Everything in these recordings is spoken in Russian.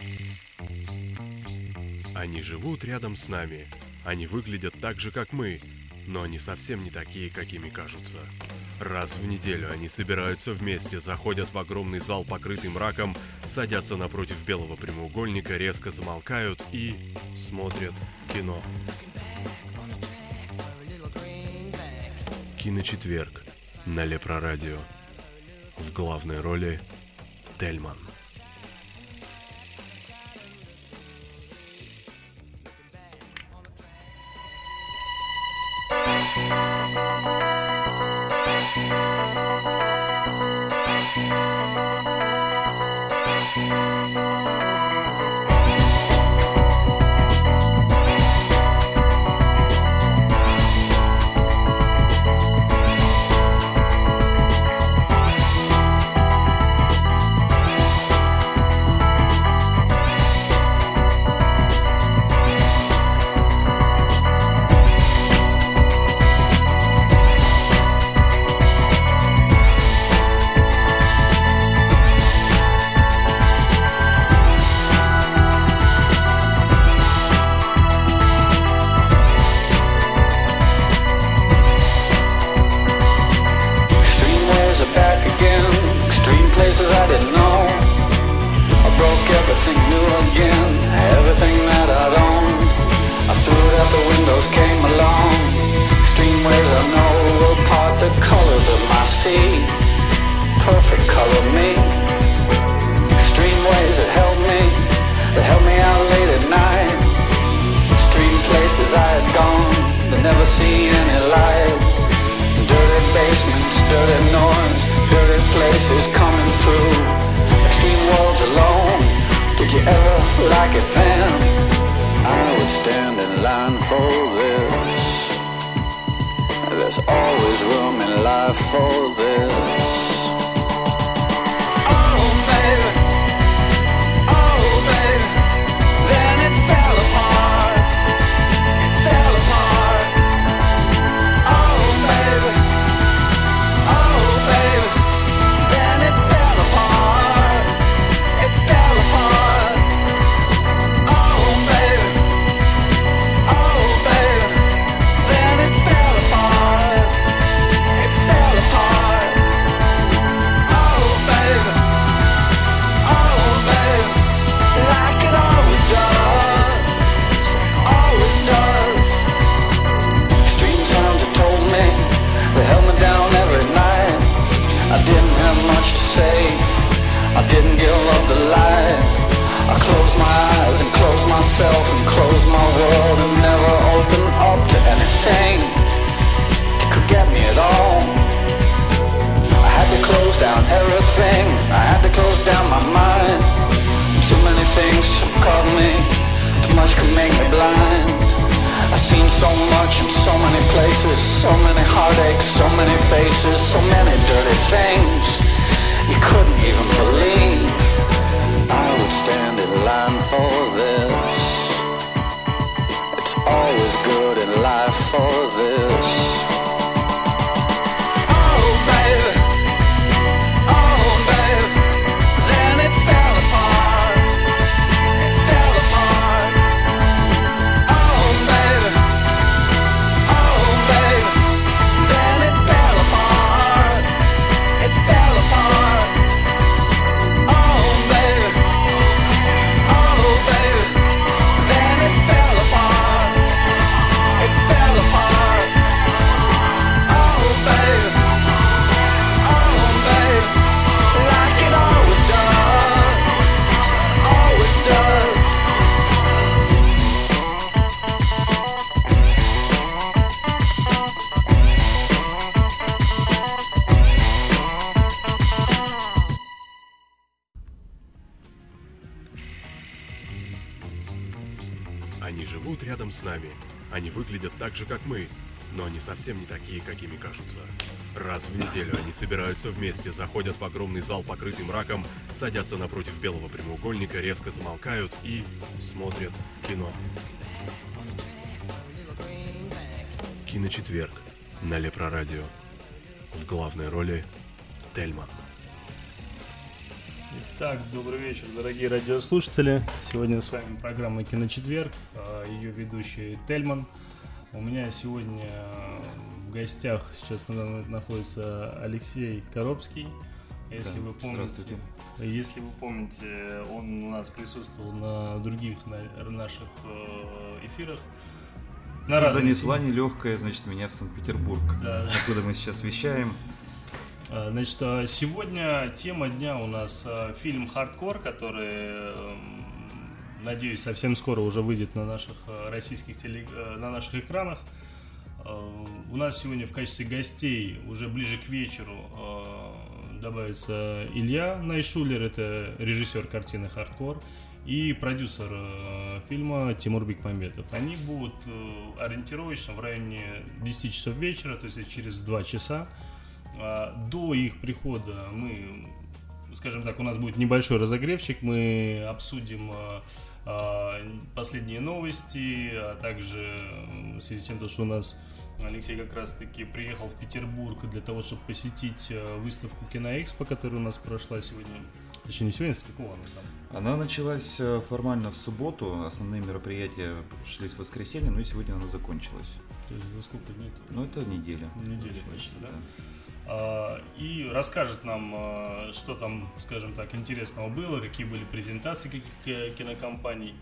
Они живут рядом с нами. Они выглядят так же, как мы, но они совсем не такие, какими кажутся. Раз в неделю они собираются вместе, заходят в огромный зал, покрытый мраком, садятся напротив белого прямоугольника, резко замолкают и смотрят кино. Киночетверг на Лепрорадио. В главной роли Тельман. Они живут рядом с нами. Они выглядят так же, как мы, но они совсем не такие, какими кажутся. Раз в неделю они собираются вместе, заходят в огромный зал, покрытый мраком, садятся напротив белого прямоугольника, резко замолкают и смотрят кино. Киночетверг на Лепрорадио. В главной роли Тельман. Итак, добрый вечер, дорогие радиослушатели. Сегодня с вами программа «Киночетверг», ее ведущий Тельман. У меня сегодня в гостях сейчас на данный момент находится Алексей Коробский. Если вы помните, он у нас присутствовал на других наших эфирах. Занесла нелегкая, значит, меня в Санкт-Петербург, да. Откуда мы сейчас вещаем. Значит, сегодня тема дня у нас фильм «Хардкор», который, надеюсь, совсем скоро уже выйдет на наших на наших экранах. У нас сегодня в качестве гостей уже ближе к вечеру добавится Илья Найшулер, это режиссер картины «Хардкор», и продюсер фильма Тимур Бекмамбетов. Они будут ориентировочно в районе 10 часов вечера, то есть через 2 часа. До их прихода мы, скажем так, у нас будет небольшой разогревчик, мы обсудим последние новости, а также в связи с тем, что у нас Алексей как раз таки приехал в Петербург для того, чтобы посетить выставку Киноэкспо, которая у нас прошла сегодня. Точнее, не сегодня, с какого она там? Она началась формально в субботу, основные мероприятия шли в воскресенье, но и сегодня она закончилась. То есть за сколько дней? Ну, это неделя. Неделя почти, да? И расскажет нам, что там, скажем так, интересного было, какие были презентации каких кинокомпаний.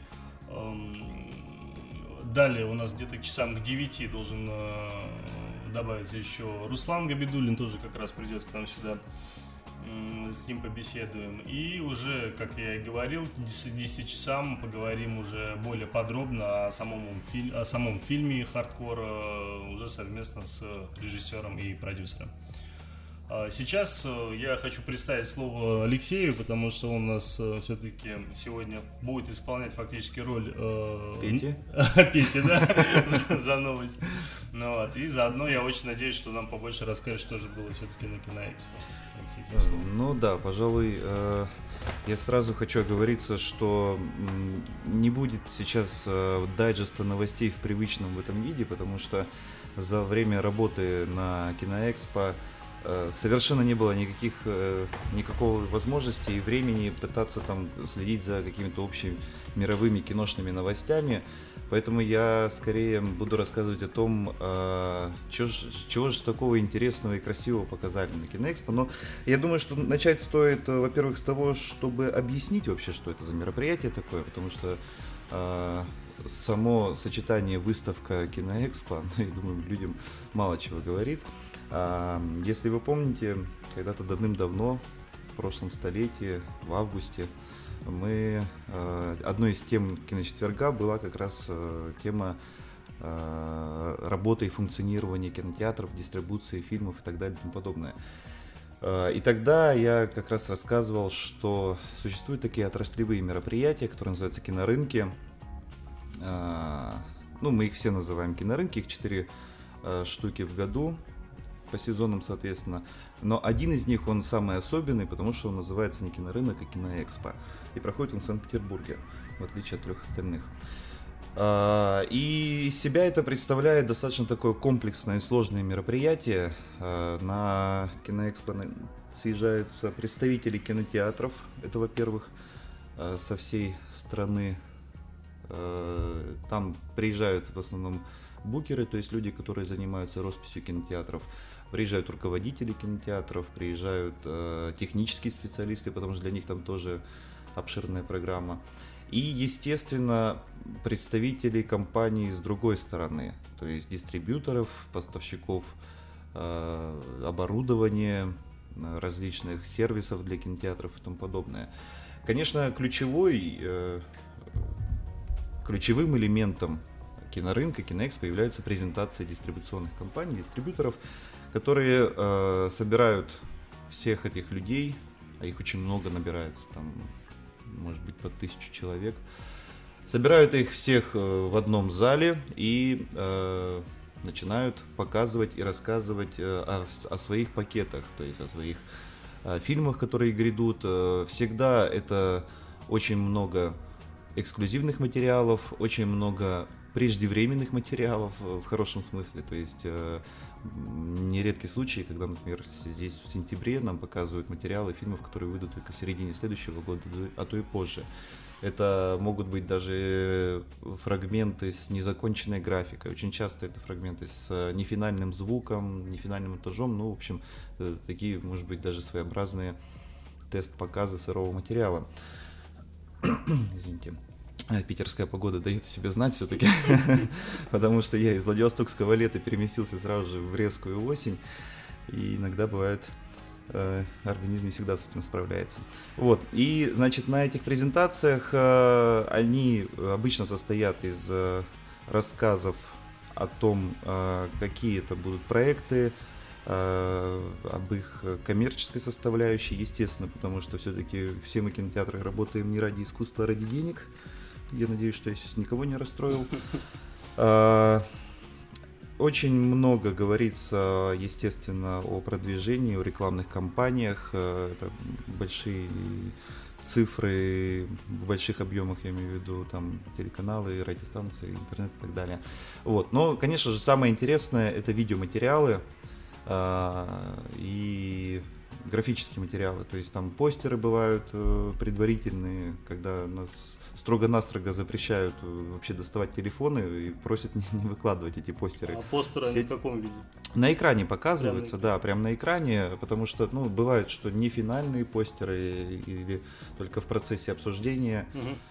Далее у нас где-то к часам к 9 должен добавиться еще Руслан Габидуллин, тоже как раз придет к нам сюда, с ним побеседуем. И уже, как я и говорил, к 10 часам поговорим уже более подробно о самом фильме «Хардкор» уже совместно с режиссером и продюсером. Сейчас я хочу представить слово Алексею, потому что он у нас все-таки сегодня будет исполнять фактически роль Пети, да, за новости. И заодно я очень надеюсь, что нам побольше расскажет, что же было все-таки на Киноэкспо. Ну да, пожалуй, я сразу хочу оговориться, что не будет сейчас дайджеста новостей в привычном в этом виде, потому что за время работы на Киноэкспо совершенно не было никакой возможности и времени пытаться там следить за какими-то общими мировыми киношными новостями. Поэтому я скорее буду рассказывать о том, чего же такого интересного и красивого показали на Киноэкспо. Но я думаю, что начать стоит, во-первых, с того, чтобы объяснить вообще, что это за мероприятие такое, потому что само сочетание выставка Киноэкспо, я думаю, людям мало чего говорит. Если вы помните, когда-то давным-давно, в прошлом столетии, в августе, одной из тем киночетверга была как раз тема работы и функционирования кинотеатров, дистрибуции фильмов и так далее и тому подобное. И тогда я как раз рассказывал, что существуют такие отраслевые мероприятия, которые называются кинорынки. Мы их все называем кинорынки, их 4 штуки в году, по сезонам, соответственно. Но один из них, он самый особенный, потому что он называется не кинорынок, а Киноэкспо. И проходит он в Санкт-Петербурге, в отличие от 3 остальных. И из себя это представляет достаточно такое комплексное и сложное мероприятие. На Киноэкспо съезжаются представители кинотеатров, это во-первых, со всей страны. Там приезжают в основном букеры, то есть люди, которые занимаются росписью кинотеатров. Приезжают руководители кинотеатров, приезжают технические специалисты, потому что для них там тоже обширная программа. И, естественно, представители компаний с другой стороны, то есть дистрибьюторов, поставщиков оборудования, различных сервисов для кинотеатров и тому подобное. Конечно, ключевым элементом кинорынка, Киноэкспо является презентация дистрибуционных компаний, дистрибьюторов, которые собирают всех этих людей, а их очень много набирается, там, может быть, под 1000 человек, собирают их всех в одном зале и начинают показывать и рассказывать о своих пакетах, то есть о своих фильмах, которые грядут. Всегда это очень много эксклюзивных материалов, очень много преждевременных материалов в хорошем смысле. То есть нередки случаи, когда, например, здесь в сентябре нам показывают материалы фильмов, которые выйдут только в середине следующего года, а то и позже. Это могут быть даже фрагменты с незаконченной графикой. Очень часто это фрагменты с нефинальным звуком, нефинальным монтажом. Ну, в общем, такие, может быть, даже своеобразные тест-показы сырого материала. Извините. Питерская погода дает о себе знать все-таки, потому что я из Владивостокского лета переместился сразу же в резкую осень, и иногда бывает, организм не всегда с этим справляется. Вот, и, значит, на этих презентациях они обычно состоят из рассказов о том, какие это будут проекты, об их коммерческой составляющей, естественно, потому что все-таки все мы кинотеатры работаем не ради искусства, а ради денег. Я надеюсь, что я сейчас никого не расстроил. Очень много говорится, естественно, о продвижении, о рекламных кампаниях. Это большие цифры в больших объемах, я имею в виду, там, телеканалы, радиостанции, интернет и так далее. Вот. Но, конечно же, самое интересное — это видеоматериалы и графические материалы. То есть там постеры бывают предварительные, когда нас строго-настрого запрещают вообще доставать телефоны и просят не выкладывать эти постеры. А постеры они в каком виде? На экране показываются, да, прям на экране, потому что, ну, бывает, что не финальные постеры или только в процессе обсуждения,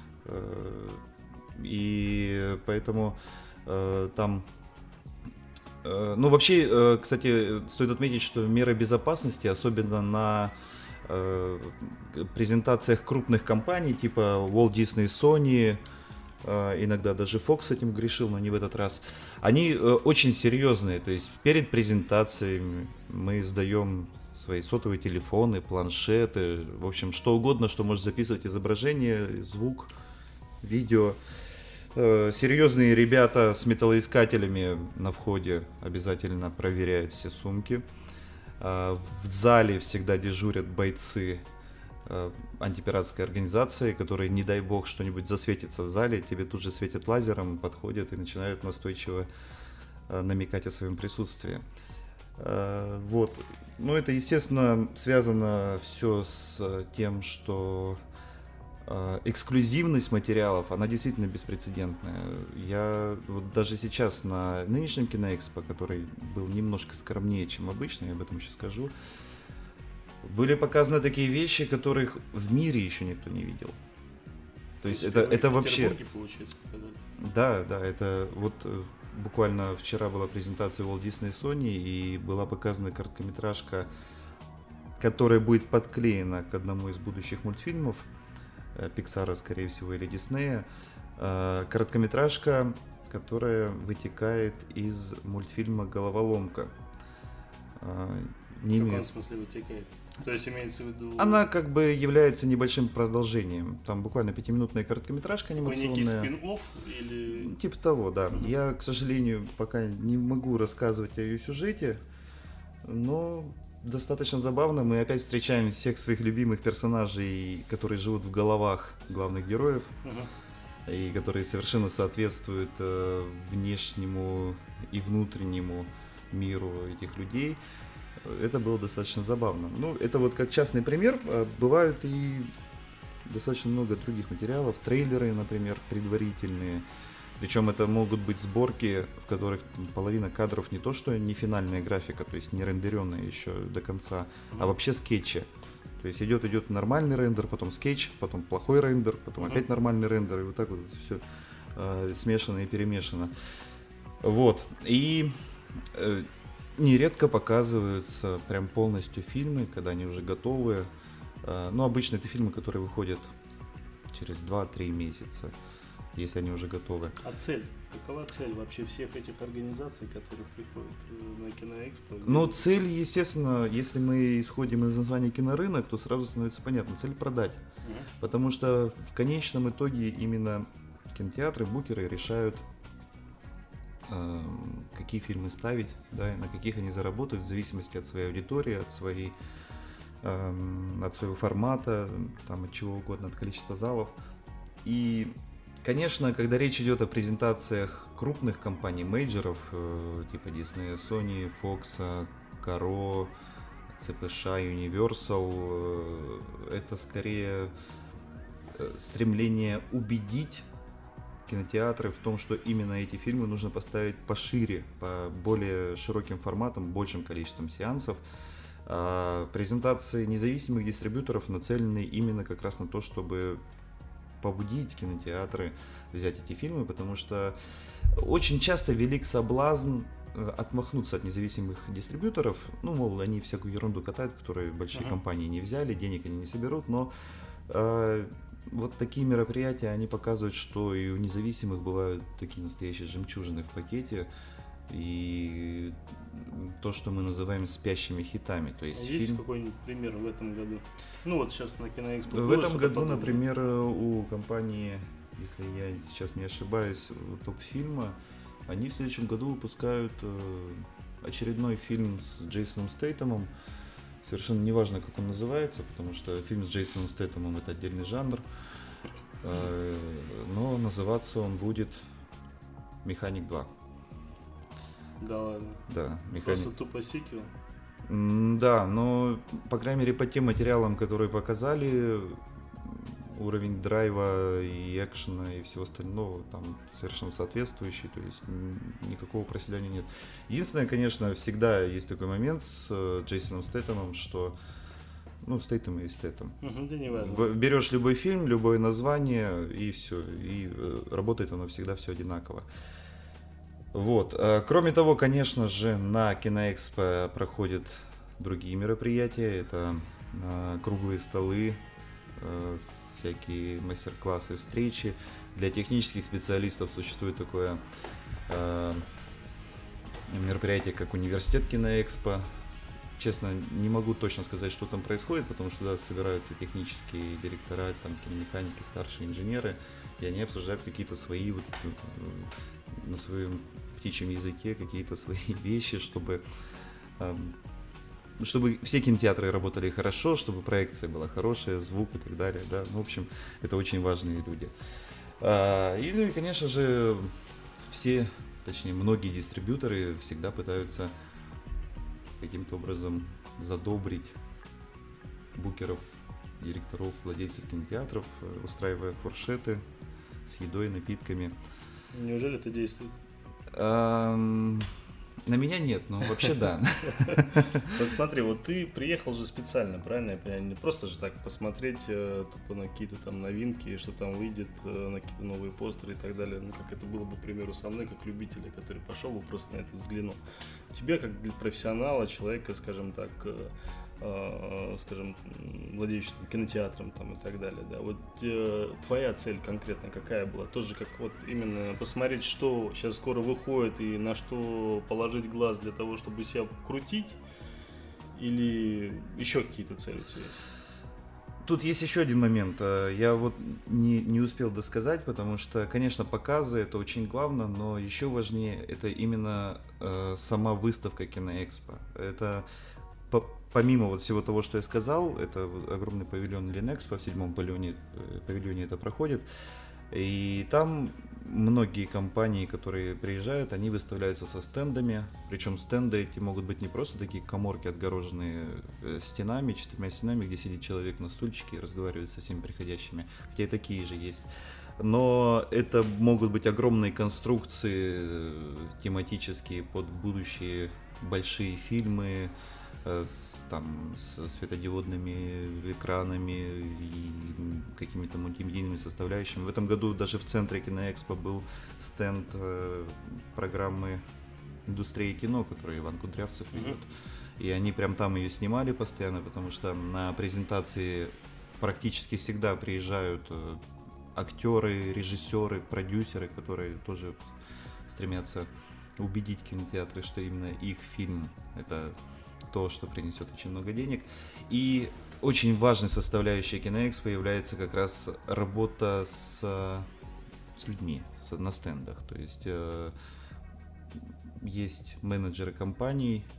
и поэтому там... Ну, вообще, кстати, стоит отметить, что меры безопасности, особенно на презентациях крупных компаний, типа Walt Disney, Sony, иногда даже Fox с этим грешил, но не в этот раз, они очень серьезные. То есть перед презентацией мы сдаем свои сотовые телефоны, планшеты, в общем, что угодно, что может записывать изображение, звук, видео. Серьезные ребята с металлоискателями на входе обязательно проверяют все сумки. В зале всегда дежурят бойцы антипиратской организации, которые, не дай бог, что-нибудь засветится в зале, тебе тут же светят лазером, подходят и начинают настойчиво намекать о своем присутствии. Вот. Ну, это, естественно, связано все с тем, что эксклюзивность материалов, она действительно беспрецедентная. Я вот даже сейчас на нынешнем Киноэкспо, который был немножко скромнее, чем обычно, я об этом еще скажу, были показаны такие вещи, которых в мире еще никто не видел. То есть это вообще... Получается, да, это вот буквально вчера была презентация Walt Disney Sony, и была показана короткометражка, которая будет подклеена к одному из будущих мультфильмов Пиксара, скорее всего, или Диснея. Короткометражка, которая вытекает из мультфильма «Головоломка». В каком смысле вытекает? То есть имеется в виду... Она как бы является небольшим продолжением. Там буквально 5-минутная короткометражка анимационная. Некий спин-офф или... Типа того, да. Я, к сожалению, пока не могу рассказывать о ее сюжете, но... достаточно забавно. Мы опять встречаем всех своих любимых персонажей, которые живут в головах главных героев, и которые совершенно соответствуют внешнему и внутреннему миру этих людей. Это было достаточно забавно. Ну, это вот как частный пример. Бывают и достаточно много других материалов. Трейлеры, например, предварительные. Причем это могут быть сборки, в которых половина кадров не то, что не финальная графика, то есть не рендеренная еще до конца, а вообще скетчи. То есть идет нормальный рендер, потом скетч, потом плохой рендер, потом опять нормальный рендер, и вот так вот все смешано и перемешано. Вот. И нередко показываются прям полностью фильмы, когда они уже готовы. Но обычно это фильмы, которые выходят через 2-3 месяца, если они уже готовы. А цель? Какова цель вообще всех этих организаций, которые приходят на Киноэкспо? Ну, цель, естественно, если мы исходим из названия кинорынок, то сразу становится понятно, цель продать. Потому что в конечном итоге именно кинотеатры, букеры решают, какие фильмы ставить, да, и на каких они заработают в зависимости от своей аудитории, от своего формата, там, от чего угодно, от количества залов. И Конечно, когда речь идет о презентациях крупных компаний, мейджоров, типа Disney, Sony, Fox, Karo, CPSH, Universal, это скорее стремление убедить кинотеатры в том, что именно эти фильмы нужно поставить пошире, по более широким форматам, большим количеством сеансов. А презентации независимых дистрибьюторов нацелены именно как раз на то, чтобы побудить кинотеатры взять эти фильмы, потому что очень часто велик соблазн отмахнуться от независимых дистрибьюторов, ну, мол, они всякую ерунду катают, которые большие компании не взяли, денег они не соберут, но вот такие мероприятия, они показывают, что и у независимых бывают такие настоящие жемчужины в пакете, и то, что мы называем спящими хитами. То есть есть какой-нибудь пример в этом году? Ну вот сейчас на Киноэкспо. В этом году, например, у компании, если я сейчас не ошибаюсь, топ-фильма, они в следующем году выпускают очередной фильм с Джейсоном Стейтемом. Совершенно неважно, как он называется, потому что фильм с Джейсоном Стейтемом — это отдельный жанр. Но называться он будет «Механик 2». Да ладно. Да, «Механик». Просто тупо сиквел? Да, но, по крайней мере, по тем материалам, которые показали, уровень драйва и экшена и всего остального там совершенно соответствующий, то есть никакого проседания нет. Единственное, конечно, всегда есть такой момент с Джейсоном Стейтемом, что, ну, Стейтем и Стейтем. Да не важно. Берешь любой фильм, любое название, и все, и работает оно всегда все одинаково. Вот. Кроме того, конечно же, на Киноэкспо проходят другие мероприятия. Это круглые столы, всякие мастер-классы, встречи. Для технических специалистов существует такое мероприятие, как университет Киноэкспо. Честно, не могу точно сказать, что там происходит, потому что туда собираются технические директора, там, киномеханики, старшие инженеры, и они обсуждают какие-то свои, вот, на своем птичьем языке, какие-то свои вещи, чтобы все кинотеатры работали хорошо, чтобы проекция была хорошая, звук и так далее. Да? Ну, в общем, это очень важные люди. И, конечно же, многие дистрибьюторы всегда пытаются каким-то образом задобрить букеров, директоров, владельцев кинотеатров, устраивая фуршеты с едой, напитками. Неужели это действует? На меня нет, но вообще да. Вот смотри, вот ты приехал же специально, правильно я понимаю? Не просто же так посмотреть тупо на какие-то там новинки, что там выйдет, на какие-то новые постеры и так далее. Ну, как это было бы, к примеру, со мной, как любителя, который пошел бы просто на это взглянул. Тебе, как для профессионала, человека, скажем так, владеющий кинотеатром там, и так далее, да. Вот твоя цель конкретно какая была? Тоже как вот именно посмотреть, что сейчас скоро выходит и на что положить глаз для того, чтобы себя крутить, или еще какие-то цели у тебя есть? Тут есть еще один момент. Я вот не успел досказать, потому что, конечно, показы — это очень главное, но еще важнее это именно сама выставка Киноэкспо. Это помимо вот всего того, что я сказал, это огромный павильон Ленэкспо, в 7-м павильоне это проходит. И там многие компании, которые приезжают, они выставляются со стендами. Причем стенды эти могут быть не просто такие каморки, отгороженные стенами, 4 стенами, где сидит человек на стульчике и разговаривает со всеми приходящими. Хотя и такие же есть. Но это могут быть огромные конструкции тематические под будущие большие фильмы, со светодиодными экранами и какими-то мультимедийными составляющими. В этом году даже в центре Киноэкспо был стенд программы «Индустрия кино», которую Иван Кудрявцев ведет. И они прям там ее снимали постоянно, потому что на презентации практически всегда приезжают актеры, режиссеры, продюсеры, которые тоже стремятся убедить кинотеатры, что именно их фильм — это то, что принесет очень много денег. И очень важной составляющей Киноэкспо является как раз работа с людьми на стендах. То есть есть менеджеры компаний,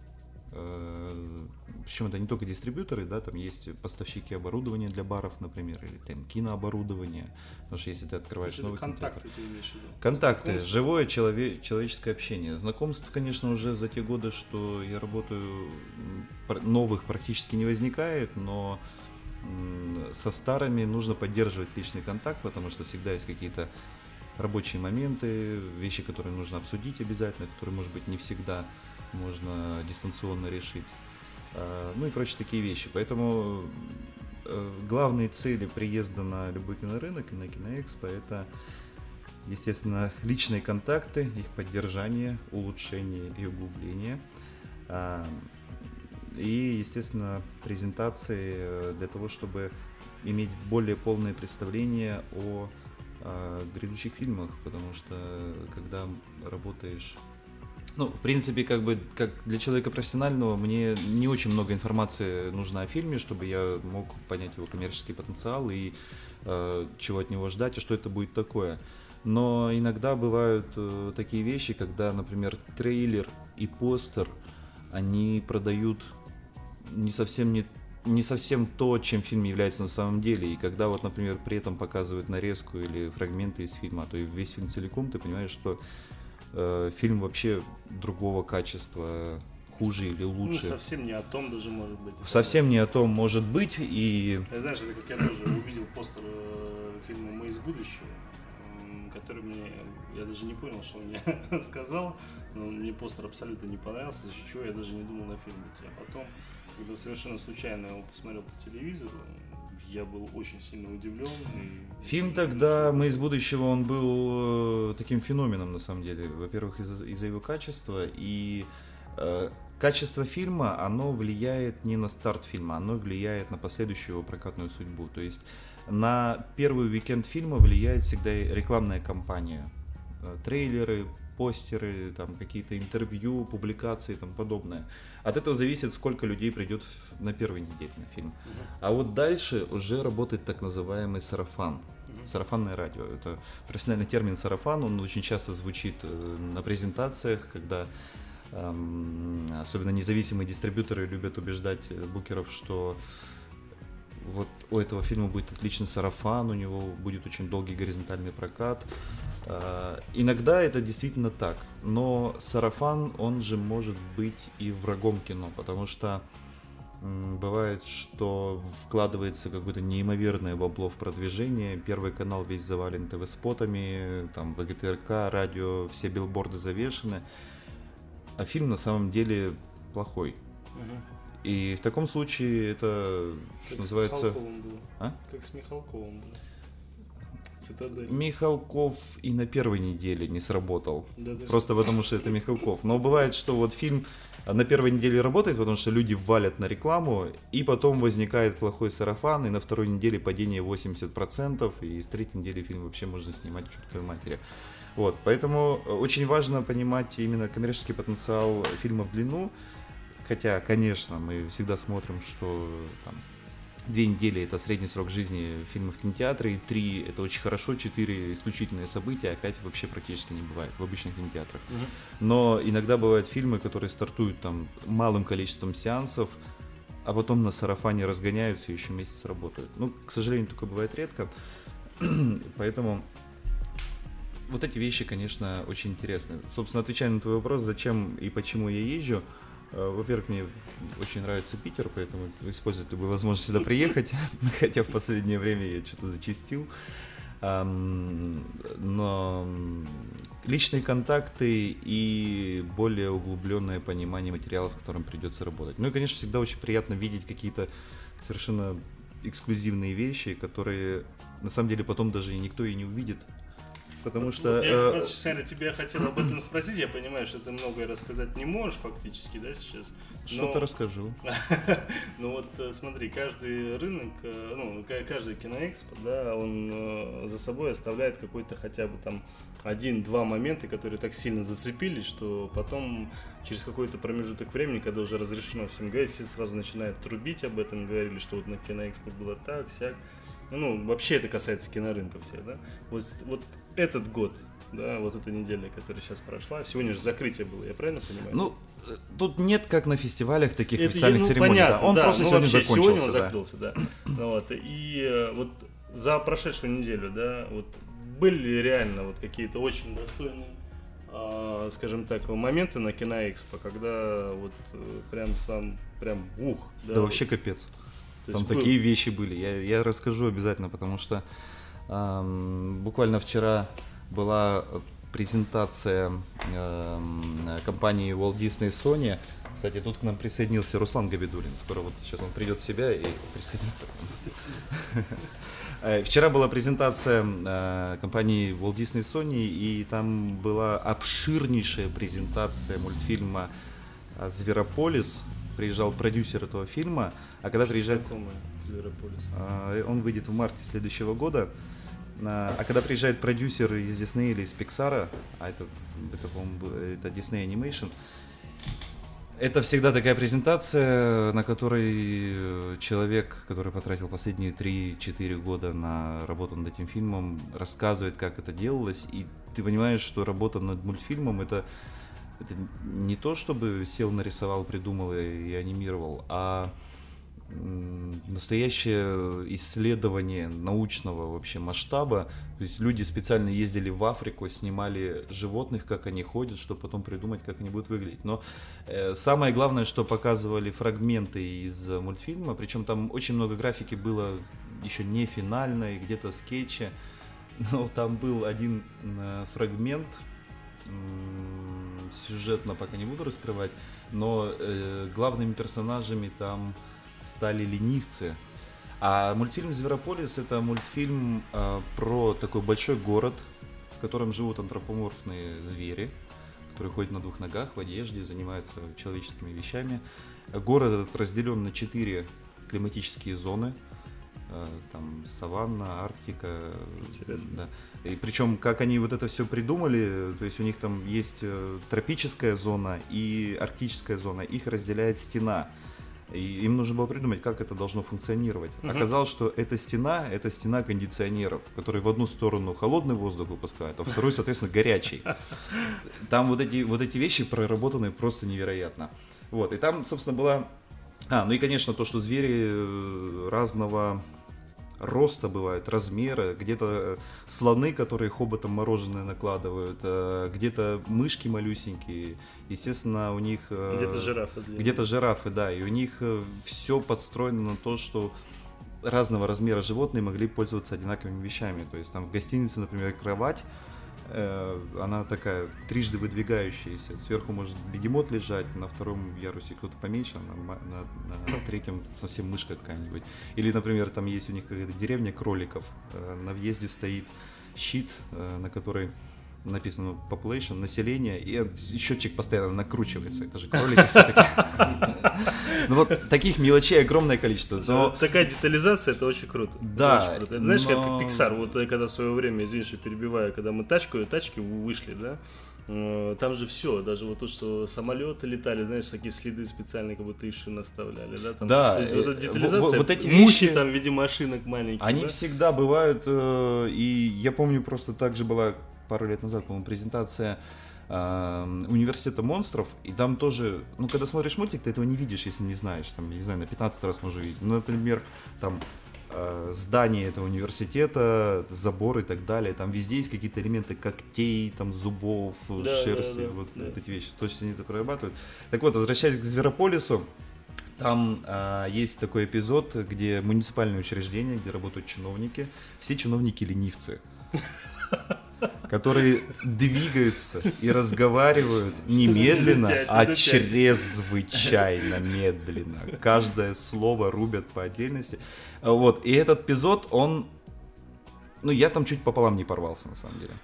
Причем это не только дистрибьюторы, да, там есть поставщики оборудования для баров, например, или там кинооборудование. Потому что если ты открываешь новый контакты, ты имеешь в виду? Контакты, живое человеческое общение. Знакомств, конечно, уже за те годы, что я работаю, новых практически не возникает, но со старыми нужно поддерживать личный контакт, потому что всегда есть какие-то рабочие моменты, вещи, которые нужно обсудить обязательно, которые, может быть, не всегда можно дистанционно решить, ну и прочие такие вещи. Поэтому главные цели приезда на любой кинорынок и на Киноэкспо — это, естественно, личные контакты, их поддержание, улучшение и углубление. И, естественно, презентации для того, чтобы иметь более полное представление о грядущих фильмах, потому что когда работаешь... Ну, в принципе, как для человека профессионального, мне не очень много информации нужно о фильме, чтобы я мог понять его коммерческий потенциал и чего от него ждать, и что это будет такое. Но иногда бывают такие вещи, когда, например, трейлер и постер, они продают не совсем то, чем фильм является на самом деле. И когда вот, например, при этом показывают нарезку или фрагменты из фильма, а то и весь фильм целиком, ты понимаешь, что фильм вообще другого качества, хуже или лучше. Ну, совсем не о том даже может быть. Совсем не о том может быть. И... Знаешь, это как я тоже увидел постер фильма «Мы из будущего», который мне, я даже не понял, что он мне сказал, но мне постер абсолютно не понравился, из-за чего я даже не думал на фильм идти. А потом, когда совершенно случайно его посмотрел по телевизору, я был очень сильно удивлен. Фильм тогда «Мы из будущего», он был таким феноменом на самом деле. Во-первых, из-за его качества. И качество фильма, оно влияет не на старт фильма, оно влияет на последующую его прокатную судьбу. То есть на первый уикенд фильма влияет всегда рекламная кампания. Трейлеры, постеры, там какие-то интервью, публикации и тому подобное. От этого зависит, сколько людей придет на первой неделе на фильм. А вот дальше уже работает так называемый сарафан. Сарафанное радио. Это профессиональный термин сарафан, он очень часто звучит на презентациях, когда особенно независимые дистрибьюторы любят убеждать букеров, что вот у этого фильма будет отличный сарафан, у него будет очень долгий горизонтальный прокат. Иногда это действительно так, но сарафан, он же может быть и врагом кино, потому что бывает, что вкладывается какое-то неимоверное бабло в продвижение, Первый канал весь завален ТВ-спотами, там ВГТРК, радио, все билборды завешены, а фильм на самом деле плохой. И в таком случае это, как что называется... Как с Михалковым было. Цитадель. Михалков и на первой неделе не сработал. Да, просто потому что это Михалков. Но бывает, что вот фильм на первой неделе работает, потому что люди валят на рекламу, и потом возникает плохой сарафан, и на второй неделе падение 80%, и с третьей недели фильм вообще можно снимать к чертовой матери. Вот, поэтому очень важно понимать именно коммерческий потенциал фильма в длину. Хотя, конечно, мы всегда смотрим, что там 2 недели — это средний срок жизни фильма в кинотеатре, и 3 — это очень хорошо, 4 — исключительные события, а 5 вообще практически не бывает в обычных кинотеатрах. Но иногда бывают фильмы, которые стартуют там малым количеством сеансов, а потом на сарафане разгоняются и еще месяц работают. Ну, к сожалению, такое бывает редко, поэтому... Вот эти вещи, конечно, очень интересны. Собственно, отвечая на твой вопрос, зачем и почему я езжу, во-первых, мне очень нравится Питер, поэтому использую любую возможность сюда приехать, хотя в последнее время я что-то зачастил. Но личные контакты и более углубленное понимание материала, с которым придется работать. Ну и, конечно, всегда очень приятно видеть какие-то совершенно эксклюзивные вещи, которые на самом деле потом даже никто и не увидит. Потому что... Я как раз, честно, тебя хотел об этом спросить. Я понимаю, что ты многое рассказать не можешь фактически, да, сейчас? Что-то расскажу. Ну вот смотри, каждый рынок, ну, каждый киноэкспо, да, он за собой оставляет какой-то хотя бы там 1-2 момента, которые так сильно зацепились, что потом через какой-то промежуток времени, когда уже разрешено всем говорить, все сразу начинают трубить об этом, говорили, что вот на киноэкспо было так, сяк. Ну, вообще это касается кинорынка всех, да. Вот этот год, да, вот эта неделя, которая сейчас прошла, сегодня же закрытие было, я правильно понимаю? Ну, тут нет как на фестивалях таких Это, официальных церемоний. Понятно, Да. Он да, просто сегодня закончился. Сегодня он закрылся, да. Вот. И вот за прошедшую неделю, да, вот были ли реально вот какие-то очень достойные, скажем так, моменты на Киноэкспо, когда вот прям ух. Да, вот. вообще капец. То Там есть такие вещи были. Я расскажу обязательно, потому что буквально вчера была презентация компании Walt Disney и Sony. Кстати, тут к нам присоединился Руслан Габидуллин. Скоро вот сейчас он придет в себя и присоединится. Вчера была презентация компании Walt Disney и Sony, и там была обширнейшая презентация мультфильма «Зверополис». Приезжал продюсер этого фильма, а когда приезжает... Он выйдет в марте следующего года. А когда приезжает продюсер из Disney или из Pixar, а это Disney Animation, это всегда такая презентация, на которой человек, который потратил последние 3-4 года на работу над этим фильмом, рассказывает, как это делалось, и ты понимаешь, что работа над мультфильмом это не то, чтобы сел, нарисовал, придумал и анимировал, а настоящее исследование научного вообще масштаба. То есть люди специально ездили в Африку, снимали животных, как они ходят, чтобы потом придумать, как они будут выглядеть. Но самое главное, что показывали фрагменты из мультфильма, причем там очень много графики было еще не финальной, где-то скетчи. Но там был один фрагмент, сюжетно пока не буду раскрывать, но главными персонажами там стали ленивцы. А мультфильм «Зверополис» — это мультфильм про такой большой город, в котором живут антропоморфные звери, которые ходят на двух ногах, в одежде, занимаются человеческими вещами. Город этот разделен на 4 климатические зоны. Там саванна, Арктика. Интересно. Да. И причем, как они вот это все придумали, то есть у них там есть тропическая зона и арктическая зона, их разделяет стена. И им нужно было придумать, как это должно функционировать. Оказалось, что это стена кондиционеров, которые в одну сторону холодный воздух выпускают, а в вторую, соответственно, горячий. Там вот эти вещи проработаны просто невероятно. Вот, и там, собственно, была... ну и, конечно, то, что звери разного роста бывают, размера, где-то слоны, которые хоботом мороженое накладывают, где-то мышки малюсенькие, естественно, у них... Где-то жирафы, да, и у них все подстроено на то, что разного размера животные могли пользоваться одинаковыми вещами. То есть там в гостинице, например, кровать, она такая трижды выдвигающаяся. Сверху может бегемот лежать, на втором ярусе кто-то поменьше, на третьем совсем мышка какая-нибудь. Или, например, там есть у них какая-то деревня кроликов, на въезде стоит щит, на который написано population, население, и счетчик постоянно накручивается. Это же кролики все-таки. Ну вот таких мелочей огромное количество. Такая детализация, это очень круто. Да. Знаешь, как Pixar, вот когда в свое время, извини, что перебиваю, когда мы тачки вышли, да, там же все, даже вот то, что самолеты летали, знаешь, такие следы специальные, как будто из шин оставляли, да? Там, да. То есть вот эта детализация, вот эти мухи вещи, там в виде машинок маленьких. Они всегда бывают, и я помню, просто так же была пару лет назад, по-моему, презентация университета монстров, и там тоже, ну, когда смотришь мультик, ты этого не видишь, если не знаешь, там, не знаю, на 15 раз можно увидеть. Ну, например, там здание этого университета, забор и так далее, там везде есть какие-то элементы когтей, там, зубов, шерсти, вот эти вещи, точно они это прорабатывают. Так вот, возвращаясь к Зверополису, там есть такой эпизод, где муниципальное учреждение, где работают чиновники, все чиновники ленивцы, которые двигаются и разговаривают не медленно, а чрезвычайно медленно. Каждое слово рубят по отдельности. Вот. И этот эпизод, он... Ну, я там чуть пополам не порвался, на самом деле.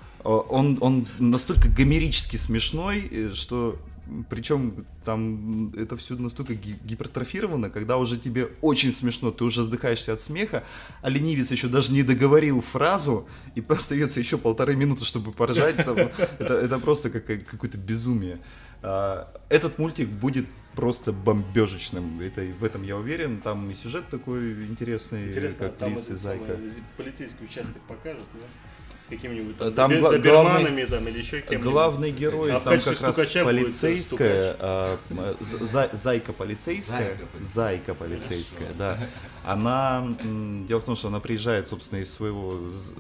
Он настолько гомерически смешной, что... Причем там это все настолько гипертрофировано, когда уже тебе очень смешно, ты уже задыхаешься от смеха, а ленивец еще даже не договорил фразу, и остается еще 1,5 минуты, чтобы поржать. Это просто какое-то безумие. Этот мультик будет просто бомбежечным, в этом я уверен. Там и сюжет такой интересный, как там Лис и Зайка. Полицейский участок покажут, да? с какими-нибудь там, Там доберманами там, или еще кем-нибудь. Главный герой, А в там качестве как раз стукача будет полицейская, зайка полицейская, зайка полицейская, да. Она, дело в том, что она приезжает, собственно, из своего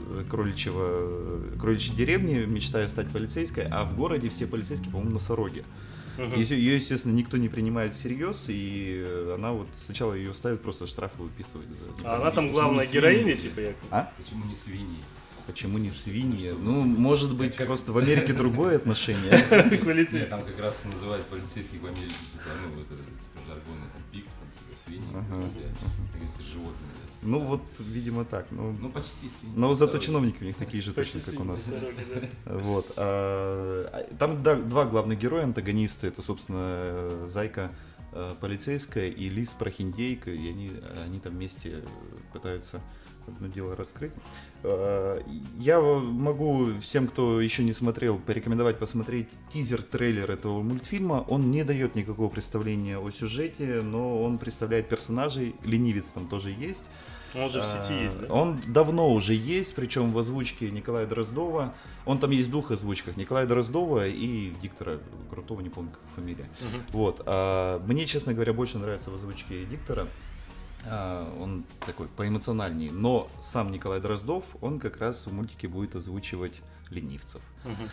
кроличьей деревни, мечтая стать полицейской, а в городе все полицейские, по-моему, носороги. Ее, естественно, никто не принимает всерьез, и она вот сначала ее ставят, просто штрафы выписывают. А она там главная героиня, типа, я... Почему не свиньи? Почему не свиньи? Ну, может быть, просто в Америке другое отношение. Нет, там как раз называют полицейских в Америке, типа, ну, это жаргонно, там, пикс, там, типа, свиньи, если животные. Ну, вот, видимо, так. Ну, почти свиньи. Но зато чиновники у них такие же точно, как у нас. Вот. Там два главных героя, антагонисты. Это, собственно, Зайка полицейская и Лис прохиндейка. И они там вместе пытаются одно дело раскрыть. Я могу всем, кто еще не смотрел, порекомендовать посмотреть тизер-трейлер этого мультфильма. Он не дает никакого представления о сюжете, но он представляет персонажей. Ленивец там тоже есть. Он же в сети есть, да? Он давно уже есть, причем в озвучке Николая Дроздова. Он там есть в двух озвучках. Николая Дроздова и диктора Крутого, не помню, как фамилия. Вот. Мне, честно говоря, больше нравится в озвучке диктора. Он такой поэмоциональнее. Но сам Николай Дроздов, он как раз в мультике будет озвучивать ленивцев.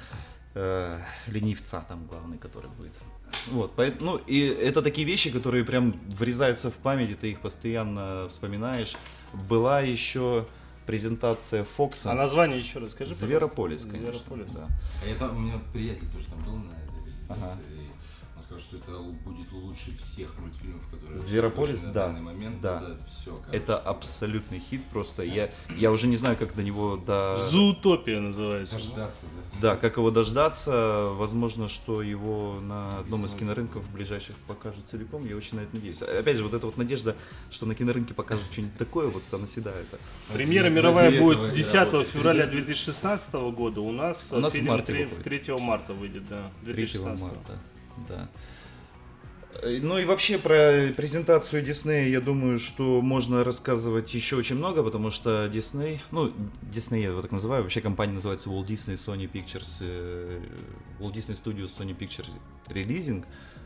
Ленивца там главный, который будет. Вот, ну и это такие вещи, которые прям врезаются в память, и ты их постоянно вспоминаешь. Была еще презентация Фокса. А название еще раз скажи, Зверополис, конечно. Зверополис. Да. У меня приятель тоже там был на этой презентации. Он сказал, что это будет лучше всех мультфильмов, которые Зверополис, на да, данный момент. да. Все, это абсолютный хит, просто я уже не знаю, как до него Зоотопия называется. Дождаться, да. Да, как его дождаться. Возможно, что его на одном из кинорынков ближайших покажут целиком. Я очень на это надеюсь. Опять же, вот эта вот надежда, что на кинорынке покажут что-нибудь такое, вот она седает. Премьера мировая будет 10 февраля 2016 года. У нас фильм 3 марта выйдет, да. 2016. 3 марта. Да. Ну и вообще про презентацию Disney, я думаю, что можно рассказывать еще очень много, потому что Disney, Disney я его так называю, вообще компания называется Walt Disney Sony Pictures, Walt Disney Studios Sony Pictures Releasing,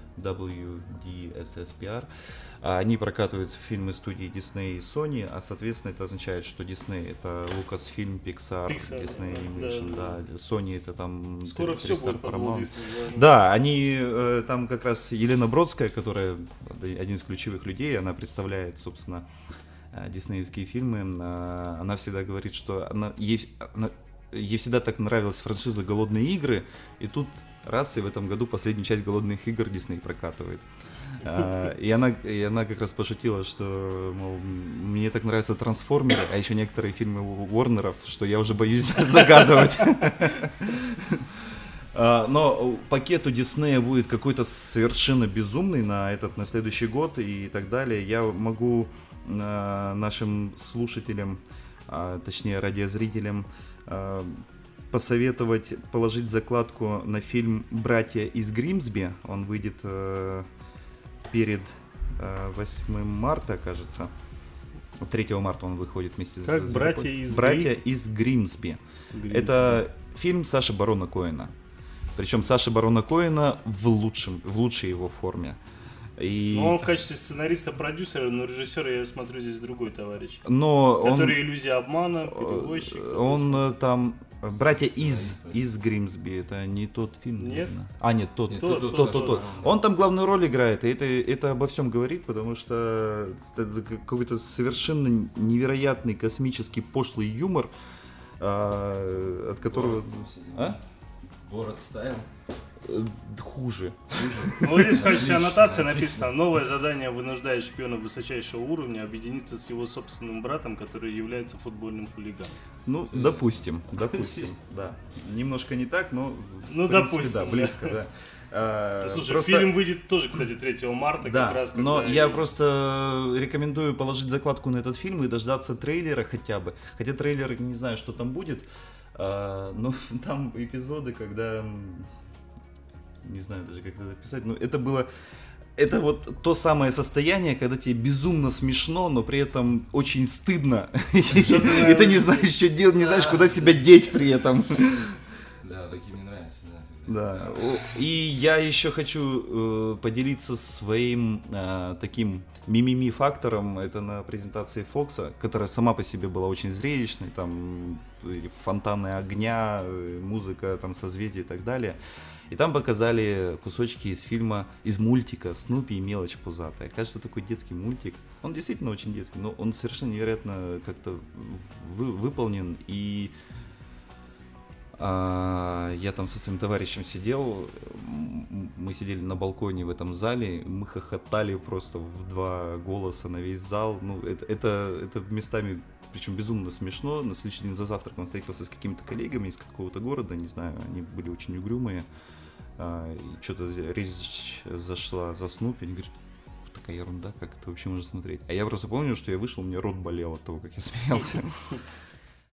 WDSSPR. Они прокатывают фильмы студии Disney и Sony, а соответственно это означает, что Disney это Lucasfilm, Pixar, Disney Animation, да. Sony это там скоро все будет по Disney. Да, они там как раз Елена Бродская, которая один из ключевых людей, она представляет, собственно, диснеевские фильмы. Она всегда говорит, что ей всегда так нравилась франшиза «Голодные игры», и тут раз, и в этом году последнюю часть «Голодных игр» Disney прокатывает. И она как раз пошутила, что, мол, мне так нравятся трансформеры, а еще некоторые фильмы Уорнеров, что я уже боюсь загадывать. Но пакет у Диснея будет какой-то совершенно безумный на следующий год и так далее. Я могу нашим слушателям, точнее радиозрителям, посоветовать положить закладку на фильм «Братья из Гримсби». Он выйдет перед 8 марта, кажется. 3 марта он выходит вместе как с «Братья из Гримсби». Это фильм Саши Барона Коэна. Причем Саши Барона Коэна в лучшей его форме. Но он в качестве сценариста-продюсера, но режиссера, я смотрю, здесь другой товарищ. Который «Иллюзия обмана», «Перевозчик». Он там... «Братья из Гримсби», это не тот фильм, нет? наверное. Нет, тот. Он там главную роль играет, и это обо всем говорит, потому что это какой-то совершенно невероятный космический пошлый юмор, от которого... Город Стайл. Хуже. Ну, здесь в качестве аннотации написано: новое задание вынуждает шпиона высочайшего уровня объединиться с его собственным братом, который является футбольным хулиганом. Ну, допустим, да. Немножко не так, но допустим, да, близко, да. Слушай, фильм выйдет тоже, кстати, 3 марта, да, как раз. Но я просто рекомендую положить закладку на этот фильм и дождаться трейлера хотя бы. Хотя трейлер, не знаю, что там будет, но там эпизоды, когда... Не знаю даже, как это записать, но это было... это вот то самое состояние, когда тебе безумно смешно, но при этом очень стыдно. И ты не знаешь, что делать, не знаешь, куда себя деть при этом. Да, такие мне нравятся, да. Да. И я еще хочу поделиться своим таким мимими-фактором. Это на презентации Фокса, которая сама по себе была очень зрелищной. Там фонтаны огня, музыка, там созвездия и так далее. И там показали кусочки из фильма, из мультика «Снупи и мелочь пузатая». Кажется, такой детский мультик. Он действительно очень детский, но он совершенно невероятно как-то выполнен. И я там со своим товарищем сидел, мы сидели на балконе в этом зале, мы хохотали просто в 2 голоса на весь зал. Ну, это местами, причем безумно смешно. На следующий день за завтраком встретился с какими-то коллегами из какого-то города, не знаю, они были очень угрюмые. И что-то речь зашла за Снупи, они говорят, такая ерунда, как это вообще можно смотреть. А я просто помню, что я вышел, у меня рот болел от того, как я смеялся.